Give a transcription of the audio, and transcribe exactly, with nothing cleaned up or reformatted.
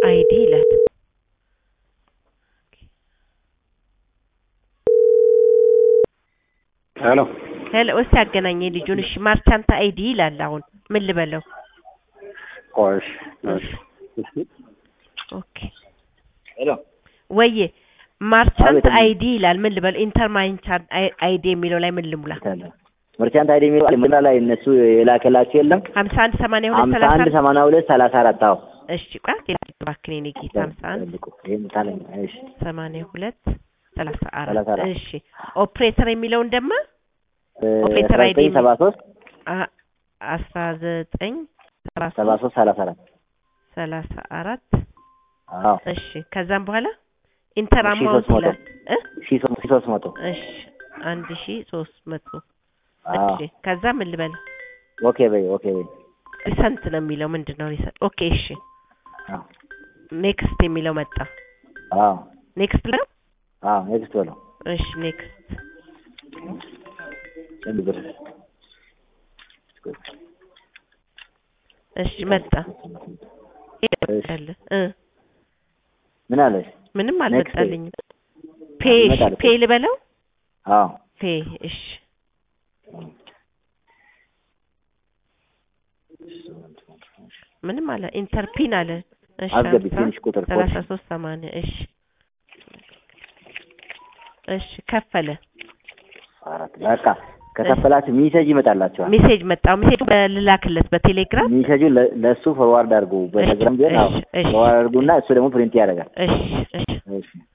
አይዲ ይላል ሄሎ ሄሎ ወስ ያገናኘ ልጁን እሺ ማርቻንት አይዲ ይላል አሁን ምን ልበለው ቆሽ ኦኬ ሄሎ ወይ ማርቻንት አይዲ ይላል ምን ልበል ኢንተር ማርቻንት አይዲ የሚለው ላይ ምን ልሙላ ማርቻንት አይዲ የሚለው ምን ላይ እነሱ የላከላችሁ የለም ሀምሳ አንድ ሰማንያ ሁለት ሀምሳ አንድ ሰማንያ ሁለት ሰላሳ አራት አዎ እሺ ቋት ባክኔ ነጊ ሀምሳ አንድ እሺ ሰማንያ ሁለት ሰላሳ አራት እሺ ኦፕሬተር የሚለው እንደማ ኦፕሬተር አይዲ ሰባ ሶስት አስራ ዘጠኝ ሰባ ሶስት ሰላሳ አራት ሰላሳ አራት አዎ እሺ ከዛም በኋላ ኢንተር አማውንት ይላል እ ሺህ ሶስት መቶ እሺ አንድ ሺህ ሶስት መቶ እሺ ከዛ ምን ልበል ኦኬ በይ ኦኬ በይ ሪሰንት ነው የሚለው ምንድነው ሪሰንት ኦኬ እሺ አዎ ኔክስት የሚለው መጣ አዎ ኔክስት ነው አዎ ኔክስት ነው እሺ ኔክስት እንብር እሺ መጣ እ ምን አለሽ ምንም አልመጣልኝም ፔ ፔ ልበለው አዎ ፔ እሺ ምንም አለ ኢንተርፒን አለ እሺ አስገቢ ትንሽ ቁጥር ሰላሳ ሶስት ሰማንያ እሺ እሺ ከፈለ አራት በቃ ከተፈላችሁ ሜሴጅ ይመጣላችኋል ሜሴጅ መጣው ሜሴጅ በልላክለት በቴሌግራም ሜሴጁ ለሱ ፎርዋርድ አድርጉ በቴሌግራም ቢሆን አዎ ፎርዋርድ አድርጉና እሱ ደግሞ ፕሪንት ያደርጋል እሺ እሺ እሺ